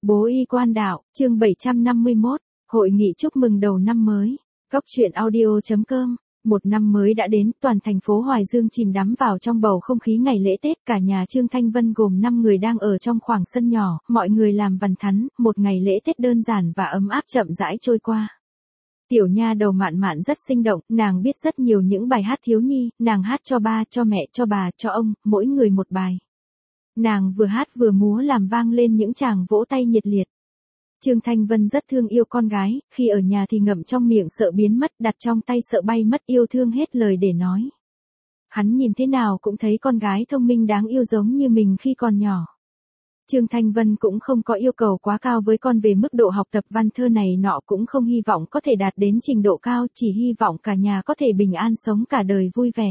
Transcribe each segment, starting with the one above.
Bố y quan đạo, chương 751, hội nghị chúc mừng đầu năm mới. Góc truyện audio.com. Một năm mới đã đến, toàn thành phố Hoài Dương chìm đắm vào trong bầu không khí ngày lễ Tết. Cả nhà Trương Thanh Vân gồm 5 người đang ở trong khoảng sân nhỏ, mọi người làm vằn thắn, một ngày lễ Tết đơn giản và ấm áp chậm rãi trôi qua. Tiểu nha đầu Mạn Mạn rất sinh động, nàng biết rất nhiều những bài hát thiếu nhi, nàng hát cho ba, cho mẹ, cho bà, cho ông, mỗi người một bài. Nàng vừa hát vừa múa làm vang lên những tràng vỗ tay nhiệt liệt. Trương Thanh Vân rất thương yêu con gái, khi ở nhà thì ngậm trong miệng sợ biến mất, đặt trong tay sợ bay mất, yêu thương hết lời để nói. Hắn nhìn thế nào cũng thấy con gái thông minh đáng yêu giống như mình khi còn nhỏ. Trương Thanh Vân cũng không có yêu cầu quá cao với con về mức độ học tập văn thơ này nọ, cũng không hy vọng có thể đạt đến trình độ cao, chỉ hy vọng cả nhà có thể bình an sống cả đời vui vẻ.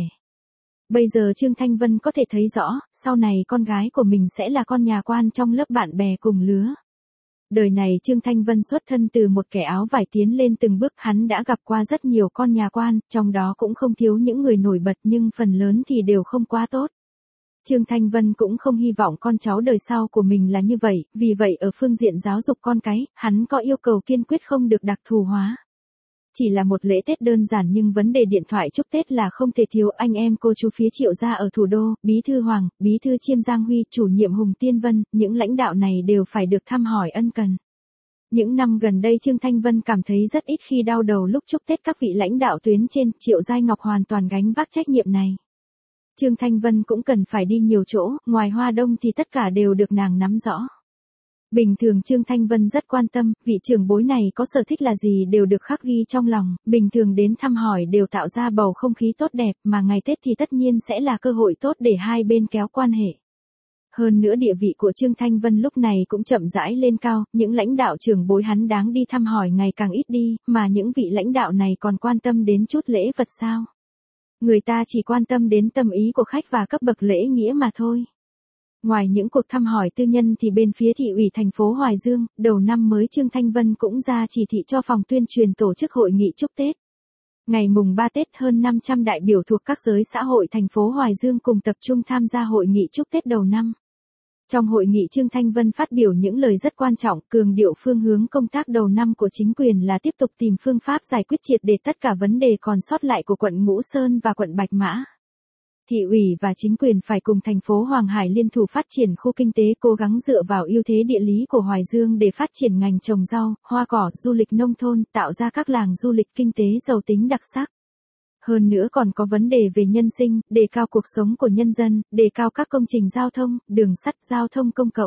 Bây giờ Trương Thanh Vân có thể thấy rõ, sau này con gái của mình sẽ là con nhà quan trong lớp bạn bè cùng lứa. Đời này Trương Thanh Vân xuất thân từ một kẻ áo vải tiến lên từng bước, hắn đã gặp qua rất nhiều con nhà quan, trong đó cũng không thiếu những người nổi bật nhưng phần lớn thì đều không quá tốt. Trương Thanh Vân cũng không hy vọng con cháu đời sau của mình là như vậy, vì vậy ở phương diện giáo dục con cái, hắn có yêu cầu kiên quyết không được đặc thù hóa. Chỉ là một lễ Tết đơn giản nhưng vấn đề điện thoại chúc Tết là không thể thiếu. Anh em cô chú phía Triệu gia ở thủ đô, Bí thư Hoàng, Bí thư Chiêm Giang Huy, chủ nhiệm Hùng Tiên Vân, những lãnh đạo này đều phải được thăm hỏi ân cần. Những năm gần đây Trương Thanh Vân cảm thấy rất ít khi đau đầu lúc chúc Tết các vị lãnh đạo tuyến trên, Triệu Giai Ngọc hoàn toàn gánh vác trách nhiệm này. Trương Thanh Vân cũng cần phải đi nhiều chỗ, ngoài Hoa Đông thì tất cả đều được nàng nắm rõ. Bình thường Trương Thanh Vân rất quan tâm, vị trưởng bối này có sở thích là gì đều được khắc ghi trong lòng, bình thường đến thăm hỏi đều tạo ra bầu không khí tốt đẹp, mà ngày Tết thì tất nhiên sẽ là cơ hội tốt để hai bên kéo quan hệ. Hơn nữa địa vị của Trương Thanh Vân lúc này cũng chậm rãi lên cao, những lãnh đạo trưởng bối hắn đáng đi thăm hỏi ngày càng ít đi, mà những vị lãnh đạo này còn quan tâm đến chút lễ vật sao? Người ta chỉ quan tâm đến tâm ý của khách và cấp bậc lễ nghĩa mà thôi. Ngoài những cuộc thăm hỏi tư nhân thì bên phía thị ủy thành phố Hoài Dương, đầu năm mới Trương Thanh Vân cũng ra chỉ thị cho phòng tuyên truyền tổ chức hội nghị chúc Tết. Ngày mùng 3 Tết hơn 500 đại biểu thuộc các giới xã hội thành phố Hoài Dương cùng tập trung tham gia hội nghị chúc Tết đầu năm. Trong hội nghị Trương Thanh Vân phát biểu những lời rất quan trọng, cường điệu phương hướng công tác đầu năm của chính quyền là tiếp tục tìm phương pháp giải quyết triệt để tất cả vấn đề còn sót lại của quận Ngũ Sơn và quận Bạch Mã. Thị ủy và chính quyền phải cùng thành phố Hoàng Hải liên thủ phát triển khu kinh tế, cố gắng dựa vào ưu thế địa lý của Hoài Dương để phát triển ngành trồng rau, hoa cỏ, du lịch nông thôn, tạo ra các làng du lịch kinh tế giàu tính đặc sắc. Hơn nữa còn có vấn đề về nhân sinh, đề cao cuộc sống của nhân dân, đề cao các công trình giao thông, đường sắt, giao thông công cộng.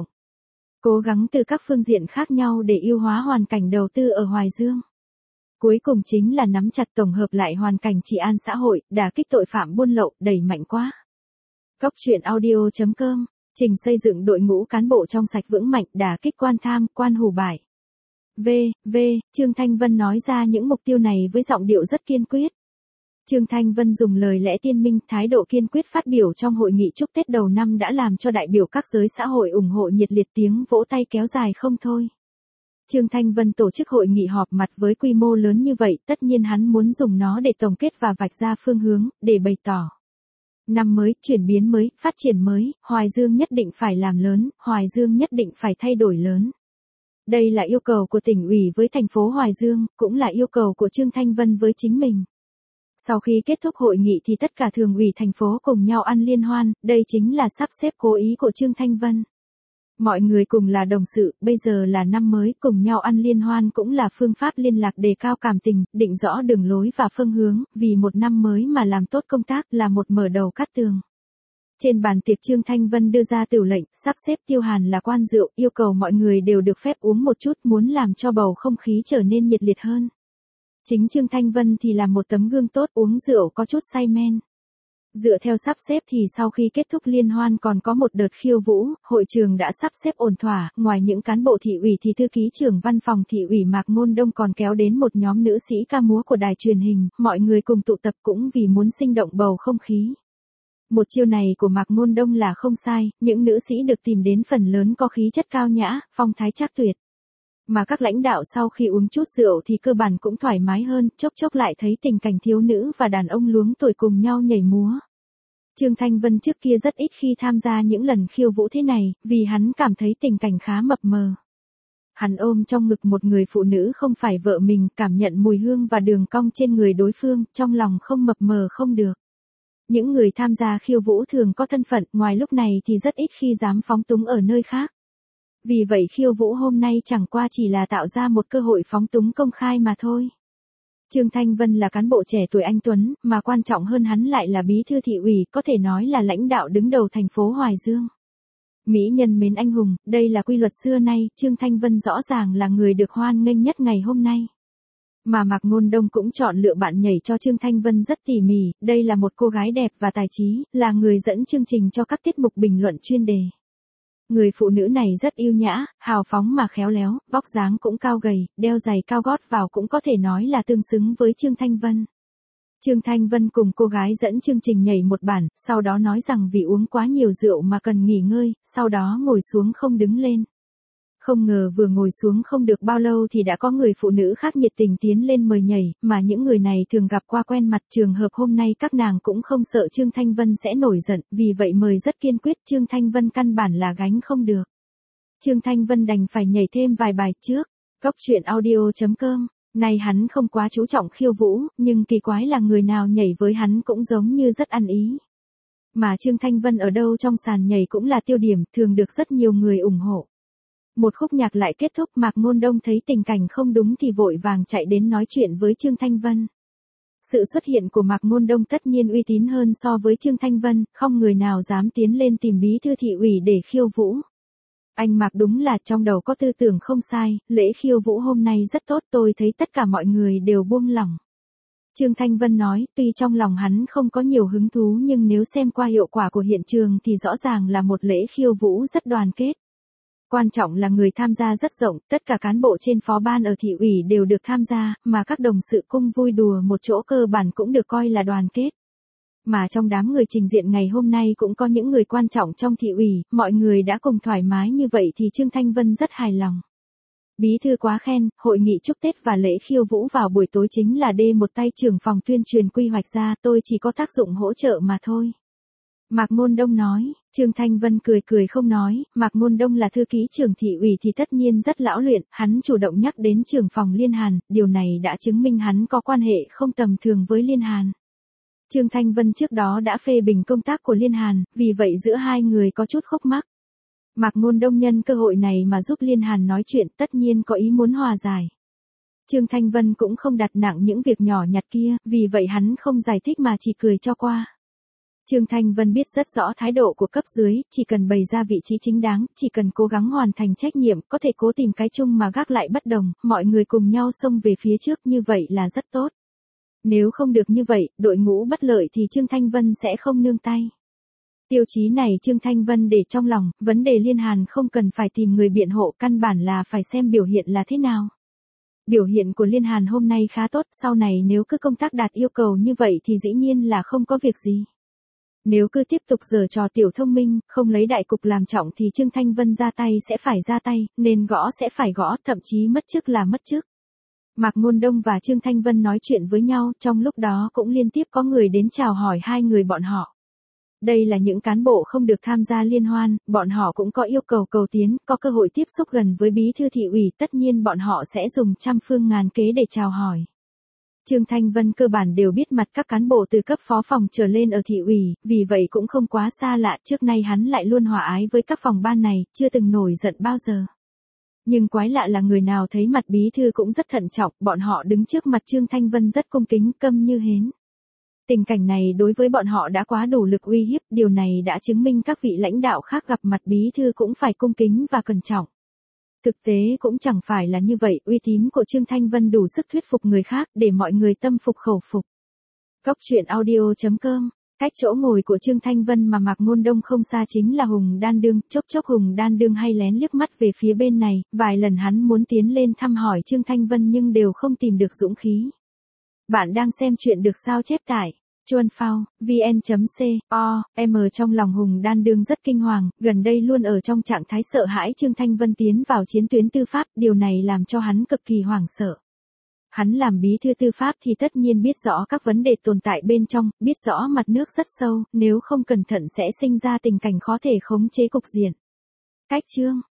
Cố gắng từ các phương diện khác nhau để ưu hóa hoàn cảnh đầu tư ở Hoài Dương. Cuối cùng chính là nắm chặt tổng hợp lại hoàn cảnh trị an xã hội, đả kích tội phạm buôn lậu, đẩy mạnh quá. Góc truyện audio.com, trình xây dựng đội ngũ cán bộ trong sạch vững mạnh, đả kích quan tham, quan hủ bại. Trương Thanh Vân nói ra những mục tiêu này với giọng điệu rất kiên quyết. Trương Thanh Vân dùng lời lẽ tiên minh, thái độ kiên quyết phát biểu trong hội nghị chúc Tết đầu năm đã làm cho đại biểu các giới xã hội ủng hộ nhiệt liệt, tiếng vỗ tay kéo dài không thôi. Trương Thanh Vân tổ chức hội nghị họp mặt với quy mô lớn như vậy, tất nhiên hắn muốn dùng nó để tổng kết và vạch ra phương hướng, để bày tỏ. Năm mới, chuyển biến mới, phát triển mới, Hoài Dương nhất định phải làm lớn, Hoài Dương nhất định phải thay đổi lớn. Đây là yêu cầu của tỉnh ủy với thành phố Hoài Dương, cũng là yêu cầu của Trương Thanh Vân với chính mình. Sau khi kết thúc hội nghị thì tất cả thường ủy thành phố cùng nhau ăn liên hoan, đây chính là sắp xếp cố ý của Trương Thanh Vân. Mọi người cùng là đồng sự, bây giờ là năm mới, cùng nhau ăn liên hoan cũng là phương pháp liên lạc đề cao cảm tình, định rõ đường lối và phương hướng, vì một năm mới mà làm tốt công tác là một mở đầu cát tường. Trên bàn tiệc Trương Thanh Vân đưa ra tửu lệnh, sắp xếp tiêu hàn là quan rượu, yêu cầu mọi người đều được phép uống một chút, muốn làm cho bầu không khí trở nên nhiệt liệt hơn. Chính Trương Thanh Vân thì là một tấm gương tốt, uống rượu có chút say men. Dựa theo sắp xếp thì sau khi kết thúc liên hoan còn có một đợt khiêu vũ, hội trường đã sắp xếp ổn thỏa, ngoài những cán bộ thị ủy thì thư ký trưởng văn phòng thị ủy Mạc Ngôn Đông còn kéo đến một nhóm nữ sĩ ca múa của đài truyền hình, mọi người cùng tụ tập cũng vì muốn sinh động bầu không khí. Một chiêu này của Mạc Ngôn Đông là không sai, những nữ sĩ được tìm đến phần lớn có khí chất cao nhã, phong thái trác tuyệt. Mà các lãnh đạo sau khi uống chút rượu thì cơ bản cũng thoải mái hơn, chốc chốc lại thấy tình cảnh thiếu nữ và đàn ông luống tuổi cùng nhau nhảy múa. Trương Thanh Vân trước kia rất ít khi tham gia những lần khiêu vũ thế này, vì hắn cảm thấy tình cảnh khá mập mờ. Hắn ôm trong ngực một người phụ nữ không phải vợ mình, cảm nhận mùi hương và đường cong trên người đối phương, trong lòng không mập mờ không được. Những người tham gia khiêu vũ thường có thân phận, ngoài lúc này thì rất ít khi dám phóng túng ở nơi khác. Vì vậy khiêu vũ hôm nay chẳng qua chỉ là tạo ra một cơ hội phóng túng công khai mà thôi. Trương Thanh Vân là cán bộ trẻ tuổi anh tuấn, mà quan trọng hơn hắn lại là bí thư thị ủy, có thể nói là lãnh đạo đứng đầu thành phố Hoài Dương. Mỹ nhân mến anh hùng, đây là quy luật xưa nay, Trương Thanh Vân rõ ràng là người được hoan nghênh nhất ngày hôm nay. Mà Mạc Ngôn Đông cũng chọn lựa bạn nhảy cho Trương Thanh Vân rất tỉ mỉ, đây là một cô gái đẹp và tài trí, là người dẫn chương trình cho các tiết mục bình luận chuyên đề. Người phụ nữ này rất yêu nhã, hào phóng mà khéo léo, vóc dáng cũng cao gầy, đeo giày cao gót vào cũng có thể nói là tương xứng với Trương Thanh Vân. Trương Thanh Vân cùng cô gái dẫn chương trình nhảy một bản, sau đó nói rằng vì uống quá nhiều rượu mà cần nghỉ ngơi, sau đó ngồi xuống không đứng lên. Không ngờ vừa ngồi xuống không được bao lâu thì đã có người phụ nữ khác nhiệt tình tiến lên mời nhảy, mà những người này thường gặp qua quen mặt, trường hợp hôm nay các nàng cũng không sợ Trương Thanh Vân sẽ nổi giận, vì vậy mời rất kiên quyết, Trương Thanh Vân căn bản là gánh không được. Trương Thanh Vân đành phải nhảy thêm vài bài trước. Cóc truyện audio.com. Nay hắn không quá chú trọng khiêu vũ, nhưng kỳ quái là người nào nhảy với hắn cũng giống như rất ăn ý. Mà Trương Thanh Vân ở đâu trong sàn nhảy cũng là tiêu điểm, thường được rất nhiều người ủng hộ. Một khúc nhạc lại kết thúc, Mạc Ngôn Đông thấy tình cảnh không đúng thì vội vàng chạy đến nói chuyện với Trương Thanh Vân. Sự xuất hiện của Mạc Ngôn Đông tất nhiên uy tín hơn so với Trương Thanh Vân, không người nào dám tiến lên tìm bí thư thị ủy để khiêu vũ. Anh Mạc đúng là trong đầu có tư tưởng không sai, lễ khiêu vũ hôm nay rất tốt, tôi thấy tất cả mọi người đều buông lỏng. Trương Thanh Vân nói, tuy trong lòng hắn không có nhiều hứng thú nhưng nếu xem qua hiệu quả của hiện trường thì rõ ràng là một lễ khiêu vũ rất đoàn kết. Quan trọng là người tham gia rất rộng, tất cả cán bộ trên phó ban ở thị ủy đều được tham gia, mà các đồng sự cung vui đùa một chỗ cơ bản cũng được coi là đoàn kết. Mà trong đám người trình diện ngày hôm nay cũng có những người quan trọng trong thị ủy, mọi người đã cùng thoải mái như vậy thì Trương Thanh Vân rất hài lòng. Bí thư quá khen, hội nghị chúc Tết và lễ khiêu vũ vào buổi tối chính là một tay trưởng phòng tuyên truyền quy hoạch ra, tôi chỉ có tác dụng hỗ trợ mà thôi. Mạc Ngôn Đông nói. Trương Thanh Vân cười cười không nói, Mạc Ngôn Đông là thư ký trưởng thị ủy thì tất nhiên rất lão luyện, hắn chủ động nhắc đến trưởng phòng Liên Hàn, điều này đã chứng minh hắn có quan hệ không tầm thường với Liên Hàn. Trương Thanh Vân trước đó đã phê bình công tác của Liên Hàn, vì vậy giữa hai người có chút khúc mắc. Mạc Ngôn Đông nhân cơ hội này mà giúp Liên Hàn nói chuyện, tất nhiên có ý muốn hòa giải. Trương Thanh Vân cũng không đặt nặng những việc nhỏ nhặt kia, vì vậy hắn không giải thích mà chỉ cười cho qua. Trương Thanh Vân biết rất rõ thái độ của cấp dưới, chỉ cần bày ra vị trí chính đáng, chỉ cần cố gắng hoàn thành trách nhiệm, có thể cố tìm cái chung mà gác lại bất đồng, mọi người cùng nhau xông về phía trước như vậy là rất tốt. Nếu không được như vậy, đội ngũ bất lợi thì Trương Thanh Vân sẽ không nương tay. Tiêu chí này Trương Thanh Vân để trong lòng, vấn đề Liên Hàn không cần phải tìm người biện hộ, căn bản là phải xem biểu hiện là thế nào. Biểu hiện của Liên Hàn hôm nay khá tốt, sau này nếu cứ công tác đạt yêu cầu như vậy thì dĩ nhiên là không có việc gì. Nếu cứ tiếp tục giở trò tiểu thông minh, không lấy đại cục làm trọng thì Trương Thanh Vân ra tay sẽ phải ra tay, nên gõ sẽ phải gõ, thậm chí mất chức là mất chức. Mạc Ngôn Đông và Trương Thanh Vân nói chuyện với nhau, trong lúc đó cũng liên tiếp có người đến chào hỏi hai người bọn họ. Đây là những cán bộ không được tham gia liên hoan, bọn họ cũng có yêu cầu cầu tiến, có cơ hội tiếp xúc gần với bí thư thị ủy, tất nhiên bọn họ sẽ dùng trăm phương ngàn kế để chào hỏi. Trương Thanh Vân cơ bản đều biết mặt các cán bộ từ cấp phó phòng trở lên ở thị ủy, vì vậy cũng không quá xa lạ, trước nay hắn lại luôn hòa ái với các phòng ban này, chưa từng nổi giận bao giờ. Nhưng quái lạ là người nào thấy mặt bí thư cũng rất thận trọng, bọn họ đứng trước mặt Trương Thanh Vân rất cung kính, câm như hến. Tình cảnh này đối với bọn họ đã quá đủ lực uy hiếp, điều này đã chứng minh các vị lãnh đạo khác gặp mặt bí thư cũng phải cung kính và cẩn trọng. Thực tế cũng chẳng phải là như vậy, uy tín của Trương Thanh Vân đủ sức thuyết phục người khác để mọi người tâm phục khẩu phục. Cóc truyện audio.com. Cách chỗ ngồi của Trương Thanh Vân mà Mạc Ngôn Đông không xa chính là Hùng Đan Đương, chốc chốc Hùng Đan Đương hay lén liếc mắt về phía bên này, vài lần hắn muốn tiến lên thăm hỏi Trương Thanh Vân nhưng đều không tìm được dũng khí. Bạn đang xem chuyện được sao chép tải. Chuan Phao, vn.com, trong lòng Hùng Đan Đương rất kinh hoàng, gần đây luôn ở trong trạng thái sợ hãi Trương Thanh Vân tiến vào chiến tuyến tư pháp, điều này làm cho hắn cực kỳ hoảng sợ. Hắn làm bí thư tư pháp thì tất nhiên biết rõ các vấn đề tồn tại bên trong, biết rõ mặt nước rất sâu, nếu không cẩn thận sẽ sinh ra tình cảnh khó thể khống chế cục diện. Cách chương